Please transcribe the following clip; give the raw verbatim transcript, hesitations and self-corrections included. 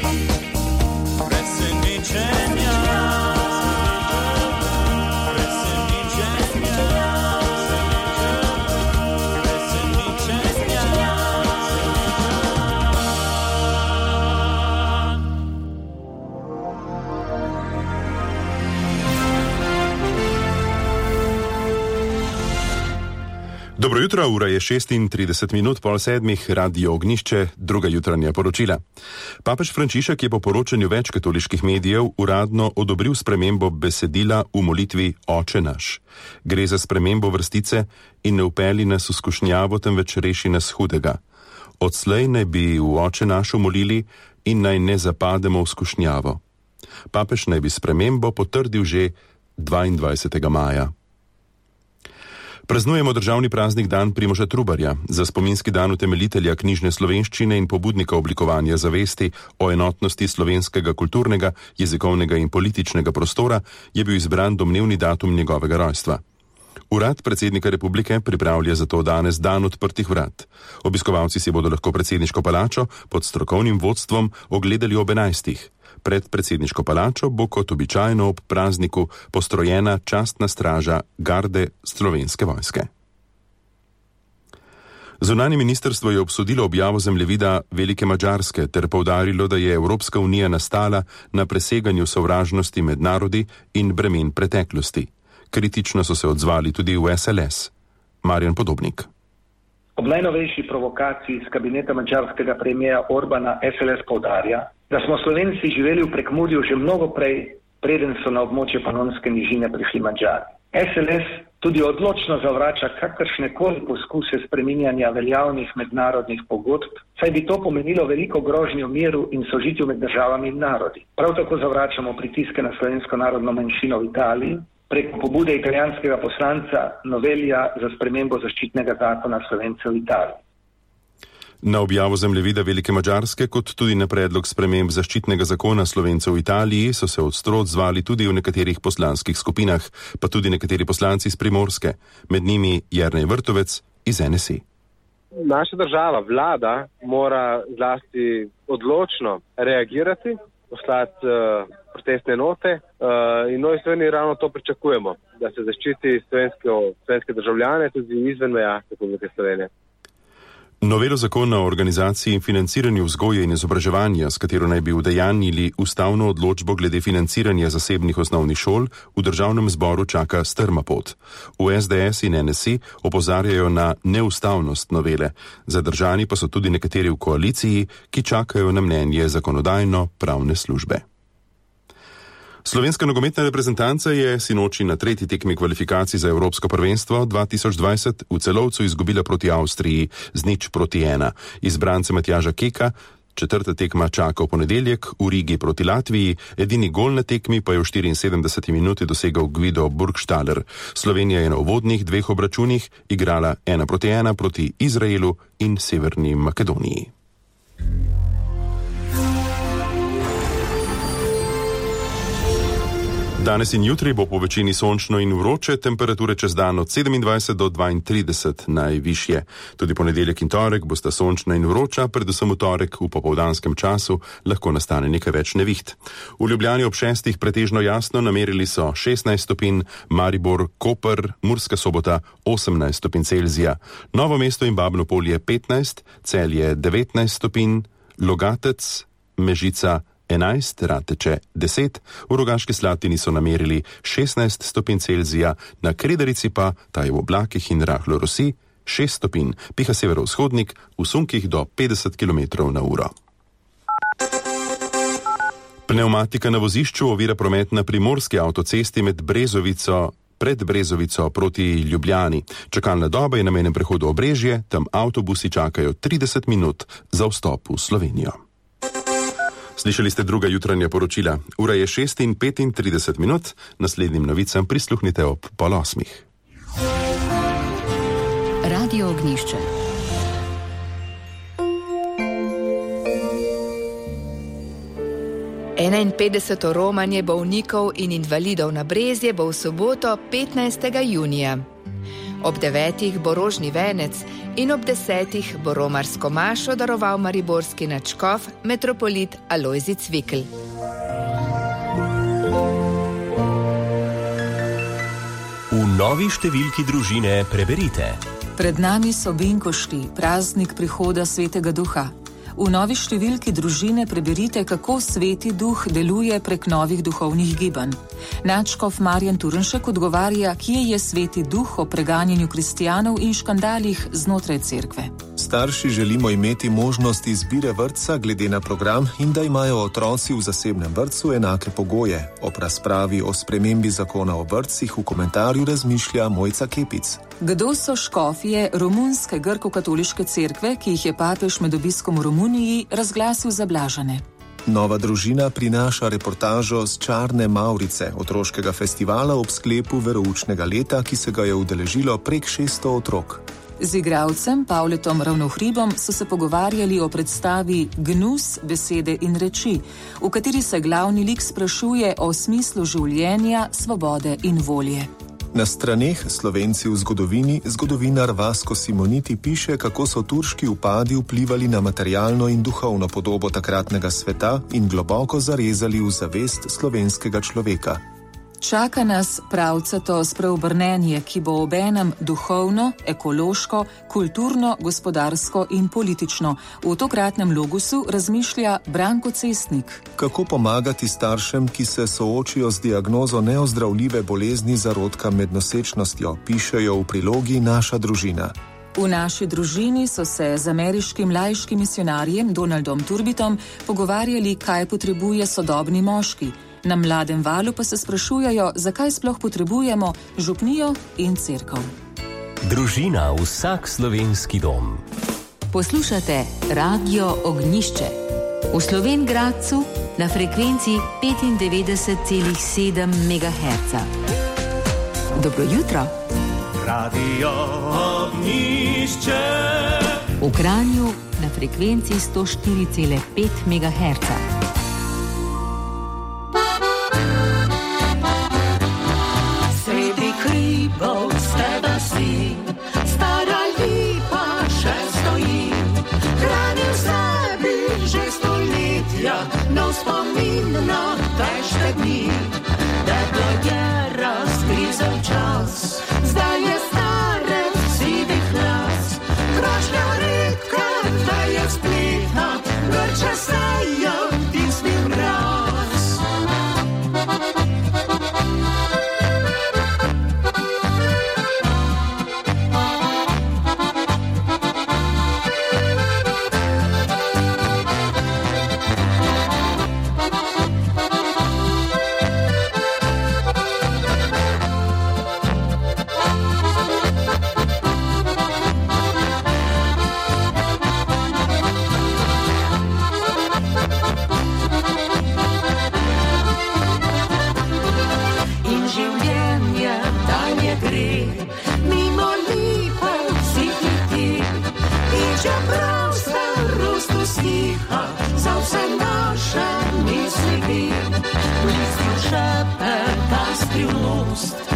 Dobro jutro, ura je šestintrideset minut pol sedmih, Radio Ognjišče, druga jutranja poročila. Papež Frančišek je po poročanju več katoliških medijev uradno odobril spremembo besedila v molitvi Oče naš. Gre za spremembo vrstice in ne upeli nas v skušnjavo, temveč reši nas hudega. Odslej naj bi v Oče našu molili in naj ne zapademo v skušnjavo. Papež naj bi spremembo potrdil že dvaindvajsetega maja. Praznujemo državni praznik dan Primoža Trubarja. Za spominski dan utemeljitelja knjižne slovenščine in pobudnika oblikovanja zavesti o enotnosti slovenskega kulturnega, jezikovnega in političnega prostora je bil izbran domnevni datum njegovega rojstva. Urad predsednika republike pripravlja zato danes dan odprtih vrat. Obiskovalci si bodo lahko predsedniško palačo pod strokovnim vodstvom ogledali ob enajstih. Pred predsedniško palačo bo kot običajno ob prazniku postrojena častna straža garde Slovenske vojske. Zunanje ministrstvo je obsodilo objavo zemljevida Velike Madžarske ter poudarilo, da je Evropska unija nastala na preseganju sovražnosti med narodi in bremen preteklosti. Kritično so se odzvali tudi v S L S. Marjan Podobnik. Ob najnovejši provokaciji iz kabineta madžarskega premijera Orbana S L S poudarja, da smo Slovenci živeli v Prekmurju že mnogo prej, preden so na območje Panonske nižine prišli Madžari. S L S tudi odločno zavrača kakršnekoli poskuse spreminjanja veljavnih mednarodnih pogodb, saj bi to pomenilo veliko grožnjo miru in sožitju med državami in narodi. Prav tako zavračamo pritiske na slovensko narodno manjšino v Italiji, preko pobude italijanskega poslanca Novelija za spremembo zaščitnega zakona Slovencev v Italiji. Na objavo zemljevida Velike Madžarske, kot tudi na predlog sprememb zaščitnega zakona Slovencev v Italiji, so se ostro odzvali tudi v nekaterih poslanskih skupinah, pa tudi nekateri poslanci iz Primorske, med njimi Jernej Vrtovec iz N S I. Naša država, vlada, mora zlasti odločno reagirati, poslati uh, protestne note uh, in Novi Sloveniji ravno to pričakujemo, da se zaščiti slovenske državljane tudi izven meja Republike Slovenije. Novelo zakona o organizaciji in financiranju vzgoje in izobraževanja, s katero naj bi udejanjili ustavno odločbo glede financiranja zasebnih osnovnih šol, v državnem zboru čaka strma pot. V S D S in N S I opozarjajo na neustavnost novele, zadržani pa so tudi nekateri v koaliciji, ki čakajo na mnenje zakonodajno-pravne službe. Slovenska nogometna reprezentanca je sinoči na tretji tekmi kvalifikacij za Evropsko prvenstvo dva tisoč dvajset v Celovcu izgubila proti Avstriji z nič proti ena. Izbrance Matjaža Keka četrta tekma čaka v ponedeljek v Rigi proti Latviji, edini gol na tekmi pa je v štiriinsedemdeseti minuti dosegal Guido Burgstaller. Slovenija je na uvodnih dveh obračunih igrala ena proti ena proti Izraelu in Severni Makedoniji. Danes in jutri bo po večini sončno in vroče, temperature čez dan od sedemindvajset do dvaintrideset najvišje. Tudi ponedeljek in torek bosta sončna in vroča, predvsem v torek v popoldanskem času lahko nastane nekaj več neviht. V Ljubljani ob šestih pretežno jasno, namerili so šestnajst stopinj, Maribor, Koper, Murska Sobota osemnajst stopinj Celzija, Novo mesto in Babno Polje petnajst, Celje devetnajst stopinj, Logatec, Mežica enajst, Rateče deset, v Rogaški Slatini so namerili šestnajst stopinj Celzija, na Kredarici pa, ta je v oblakih in rahlo rosi, šest stopinj, piha severovzhodnik, v sunkih do petdeset kilometrov na uro. Pneumatika na vozišču ovira promet na primorski avtocesti med Brezovico pred Brezovico proti Ljubljani. Čakalna doba je na mejnem prehodu Obrežje, tam avtobusi čakajo trideset minut za vstop v Slovenijo. Slišali ste druga jutranja poročila. Ura je šest in petintrideset minut, naslednjim novicam prisluhnite ob pol osmih. Radio Ognjišče. enainpetdeseto romanje bolnikov in invalidov na Brezje bo v soboto petnajstega junija. Ob devetih bo rožni venec in ob desetih bo romarsko mašo daroval mariborski nadškof metropolit Alojzij Cvikl. V novi številki družine preberite. Pred nami so binkošti, praznik prihoda Svetega Duha. V novi številki družine preberite, kako Sveti Duh deluje prek novih duhovnih gibanj. Nadškof Marjan Turnšek odgovarja, kje je Sveti Duh o preganjanju kristjanov in škandalih znotraj cerkve. Starši želimo imeti možnost izbire vrtca glede na program in da imajo otroci v zasebnem vrtcu enake pogoje. Ob razpravi o spremembi zakona o vrtcih v komentarju razmišlja Mojca Kepic. Kdo so škofje romunske grko-katoliške cerkve, ki jih je papež med obiskom v Romuniji razglasil za blažene? Nova družina prinaša reportažo z Čarne Mavrice, otroškega festivala ob sklepu veroučnega leta, ki se ga je udeležilo prek šeststo otrok. Z igralcem Pavletom Ravnohribom so se pogovarjali o predstavi Gnus, besede in reči, v kateri se glavni lik sprašuje o smislu življenja, svobode in volje. Na straneh Slovenci v zgodovini zgodovinar Vasko Simoniti piše, kako so turški upadi vplivali na materialno in duhovno podobo takratnega sveta in globoko zarezali v zavest slovenskega človeka. Čaka nas pravcato spreobrnenje, ki bo obenem duhovno, ekološko, kulturno, gospodarsko in politično. V tokratnem Logusu razmišlja Branko Cestnik. Kako pomagati staršem, ki se soočijo z diagnozo neozdravljive bolezni zarodka med nosečnostjo, pišejo v prilogi Naša družina. V naši družini so se z ameriškim laiškim misionarjem Donaldom Turbitom pogovarjali, kaj potrebuje sodobni moški. Na Mladem valu pa se sprašujejo, zakaj sploh potrebujemo župnijo in cerkev. Družina, vsak slovenski dom. Poslušate Radio Ognjišče. V Slovenj Gradcu na frekvenci petindevetdeset celih sedem megaherca. Dobro jutro. Radio Ognjišče. V Kranju na frekvenci sto štiri celih pet megaherca. Stara lipa še stoji, hranil sebi že stoletja, no spomin na težke dni. Deblo je razgrizel čas, zdaj je starec sivih las, krošnja redka, da je splitna, grče se je tisti mraz. Skrivnost